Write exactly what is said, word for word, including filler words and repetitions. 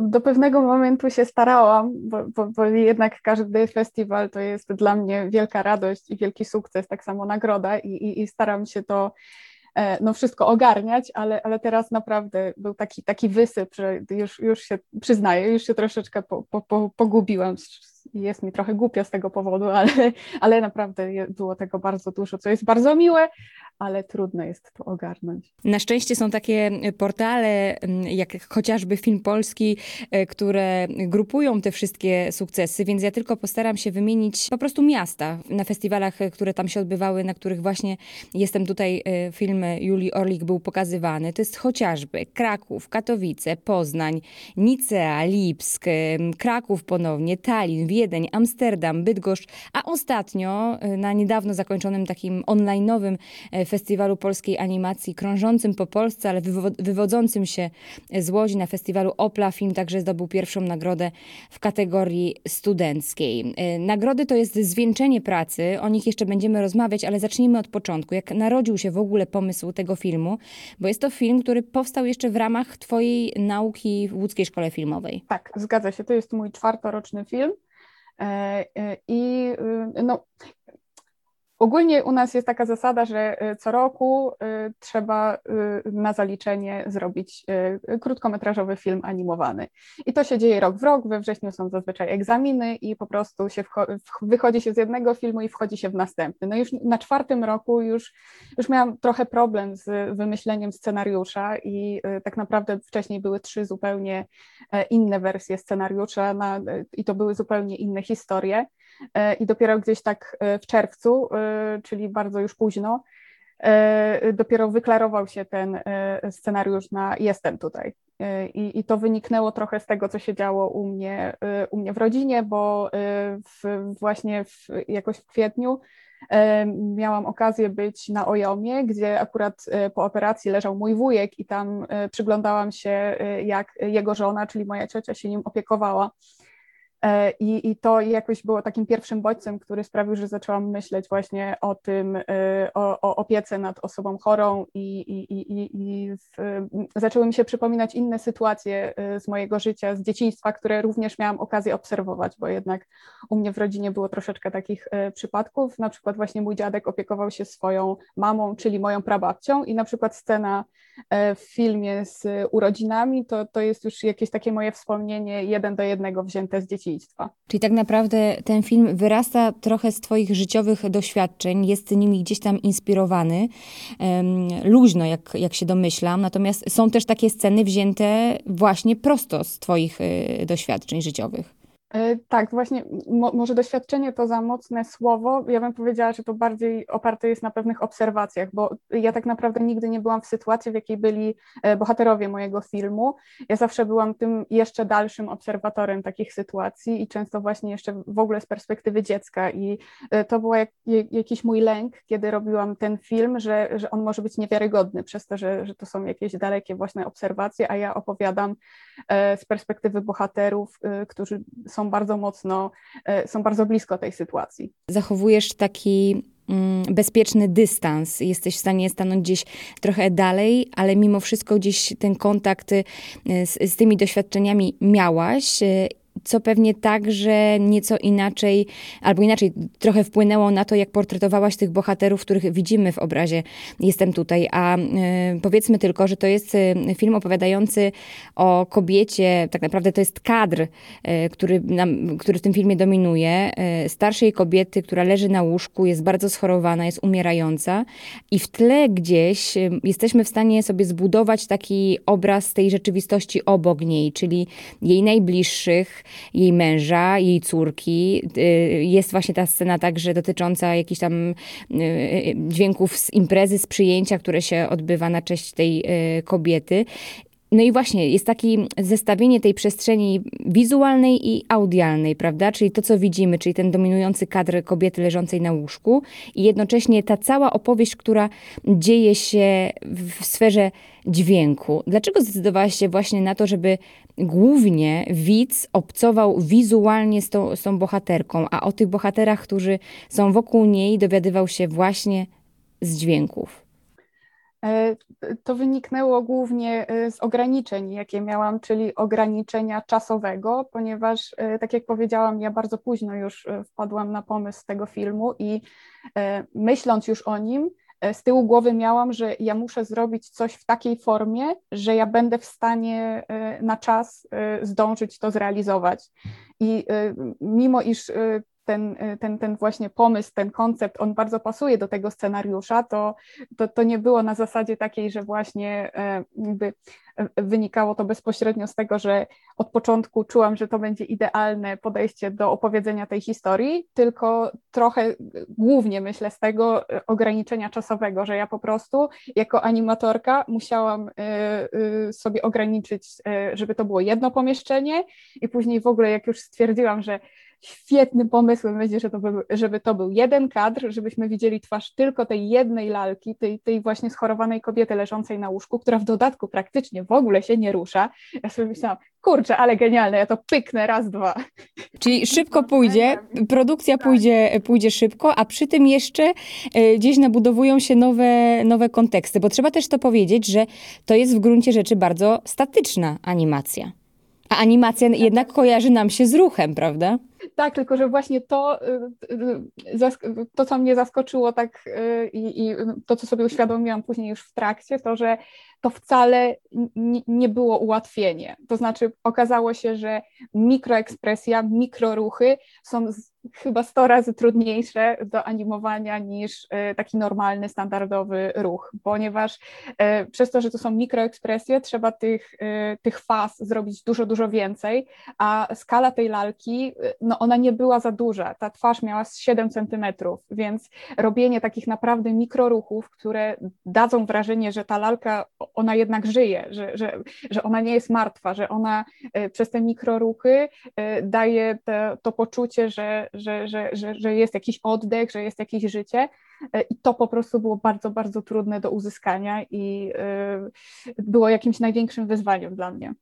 do pewnego momentu się starałam, bo, bo, bo jednak każdy festiwal to jest dla mnie wielka radość i wielki sukces, tak samo nagroda i, i, i staram się to no wszystko ogarniać, ale, ale teraz naprawdę był taki, taki wysyp, że już, już się przyznaję, już się troszeczkę po, po, po, pogubiłam. Jest mi trochę głupio z tego powodu, ale, ale naprawdę było tego bardzo dużo, co jest bardzo miłe, ale trudno jest to ogarnąć. Na szczęście są takie portale, jak chociażby Film Polski, które grupują te wszystkie sukcesy, więc ja tylko postaram się wymienić po prostu miasta na festiwalach, które tam się odbywały, na których właśnie jestem tutaj, film Julii Orlik był pokazywany. To jest chociażby Kraków, Katowice, Poznań, Nicea, Lipsk, Kraków ponownie, Tallin, Wiedeń, Amsterdam, Bydgoszcz, a ostatnio na niedawno zakończonym takim online'owym Festiwalu Polskiej Animacji, krążącym po Polsce, ale wywo- wywodzącym się z Łodzi, na festiwalu Opla Film także zdobył pierwszą nagrodę w kategorii studenckiej. Nagrody to jest zwieńczenie pracy, o nich jeszcze będziemy rozmawiać, ale zacznijmy od początku. Jak narodził się w ogóle pomysł tego filmu? Bo jest to film, który powstał jeszcze w ramach twojej nauki w Łódzkiej Szkole Filmowej. Tak, zgadza się. To jest mój czwartoroczny film. I no, ogólnie u nas jest taka zasada, że co roku trzeba na zaliczenie zrobić krótkometrażowy film animowany. I to się dzieje rok w rok, we wrześniu są zazwyczaj egzaminy i po prostu się wcho- wychodzi się z jednego filmu i wchodzi się w następny. No już na czwartym roku już, już miałam trochę problem z wymyśleniem scenariusza i tak naprawdę wcześniej były trzy zupełnie inne wersje scenariusza na, i to były zupełnie inne historie. I dopiero gdzieś tak w czerwcu, czyli bardzo już późno, dopiero wyklarował się ten scenariusz na Jestem tutaj. I, i to wyniknęło trochę z tego, co się działo u mnie, u mnie w rodzinie, bo w, właśnie w, jakoś w kwietniu miałam okazję być na Ojomie, gdzie akurat po operacji leżał mój wujek i tam przyglądałam się, jak jego żona, czyli moja ciocia, się nim opiekowała. I, I to jakoś było takim pierwszym bodźcem, który sprawił, że zaczęłam myśleć właśnie o tym, o, o opiece nad osobą chorą i, i, i, i w, zaczęły mi się przypominać inne sytuacje z mojego życia, z dzieciństwa, które również miałam okazję obserwować, bo jednak u mnie w rodzinie było troszeczkę takich przypadków. Na przykład właśnie mój dziadek opiekował się swoją mamą, czyli moją prababcią i na przykład scena w filmie z urodzinami, to, to jest już jakieś takie moje wspomnienie jeden do jednego wzięte z dzieciństwa. Czyli tak naprawdę ten film wyrasta trochę z twoich życiowych doświadczeń, jest nimi gdzieś tam inspirowany, um, luźno, jak, jak się domyślam, natomiast są też takie sceny wzięte właśnie prosto z twoich y, doświadczeń życiowych. Tak, właśnie mo, może doświadczenie to za mocne słowo. Ja bym powiedziała, że to bardziej oparte jest na pewnych obserwacjach, bo ja tak naprawdę nigdy nie byłam w sytuacji, w jakiej byli bohaterowie mojego filmu. Ja zawsze byłam tym jeszcze dalszym obserwatorem takich sytuacji i często właśnie jeszcze w ogóle z perspektywy dziecka i to był jak, jakiś mój lęk, kiedy robiłam ten film, że, że on może być niewiarygodny przez to, że, że to są jakieś dalekie właśnie obserwacje, a ja opowiadam z perspektywy bohaterów, którzy są bardzo mocno, są bardzo blisko tej sytuacji. Zachowujesz taki mm, bezpieczny dystans. Jesteś w stanie stanąć gdzieś trochę dalej, ale mimo wszystko gdzieś ten kontakt z, z tymi doświadczeniami miałaś. Co pewnie także nieco inaczej, albo inaczej trochę wpłynęło na to, jak portretowałaś tych bohaterów, których widzimy w obrazie Jestem tutaj. A y, powiedzmy tylko, że to jest film opowiadający o kobiecie, tak naprawdę to jest kadr, y, który, nam, który w tym filmie dominuje, y, starszej kobiety, która leży na łóżku, jest bardzo schorowana, jest umierająca i w tle gdzieś y, jesteśmy w stanie sobie zbudować taki obraz tej rzeczywistości obok niej, czyli jej najbliższych, jej męża, jej córki. Jest właśnie ta scena także dotycząca jakichś tam dźwięków z imprezy, z przyjęcia, które się odbywa na cześć tej kobiety. No i właśnie, jest takie zestawienie tej przestrzeni wizualnej i audialnej, prawda? Czyli to, co widzimy, czyli ten dominujący kadr kobiety leżącej na łóżku i jednocześnie ta cała opowieść, która dzieje się w sferze dźwięku. Dlaczego zdecydowałaś się właśnie na to, żeby głównie widz obcował wizualnie z tą, z tą bohaterką, a o tych bohaterach, którzy są wokół niej, dowiadywał się właśnie z dźwięków? To wyniknęło głównie z ograniczeń, jakie miałam, czyli ograniczenia czasowego, ponieważ, tak jak powiedziałam, ja bardzo późno już wpadłam na pomysł tego filmu i myśląc już o nim, z tyłu głowy miałam, że ja muszę zrobić coś w takiej formie, że ja będę w stanie na czas zdążyć to zrealizować. I mimo iż ten, ten, ten właśnie pomysł, ten koncept, on bardzo pasuje do tego scenariusza, to, to, to nie było na zasadzie takiej, że właśnie jakby wynikało to bezpośrednio z tego, że od początku czułam, że to będzie idealne podejście do opowiedzenia tej historii, tylko trochę głównie myślę z tego ograniczenia czasowego, że ja po prostu jako animatorka musiałam sobie ograniczyć, żeby to było jedno pomieszczenie i później w ogóle jak już stwierdziłam, że świetnym pomysłem będzie, że to był, żeby to był jeden kadr, żebyśmy widzieli twarz tylko tej jednej lalki, tej, tej właśnie schorowanej kobiety leżącej na łóżku, która w dodatku praktycznie w ogóle się nie rusza. Ja sobie myślałam, kurczę, ale genialne, ja to pyknę raz, dwa. Czyli szybko pójdzie, produkcja pójdzie, pójdzie szybko, a przy tym jeszcze gdzieś nabudowują się nowe, nowe konteksty, bo trzeba też to powiedzieć, że to jest w gruncie rzeczy bardzo statyczna animacja. A animacja jednak kojarzy nam się z ruchem, prawda? Tak, tylko że właśnie to, to co mnie zaskoczyło tak i, i to, co sobie uświadomiłam później już w trakcie, to, że to wcale nie było ułatwienie. To znaczy okazało się, że mikroekspresja, mikroruchy są chyba sto razy trudniejsze do animowania niż taki normalny, standardowy ruch, ponieważ przez to, że to są mikroekspresje, trzeba tych, tych faz zrobić dużo, dużo więcej, a skala tej lalki, no ona nie była za duża, ta twarz miała siedem centymetrów, więc robienie takich naprawdę mikroruchów, które dadzą wrażenie, że ta lalka, ona jednak żyje, że, że, że ona nie jest martwa, że ona przez te mikroruchy daje te, to poczucie, że, że, że, że, że jest jakiś oddech, że jest jakieś życie. I to po prostu było bardzo, bardzo trudne do uzyskania i było jakimś największym wyzwaniem dla mnie.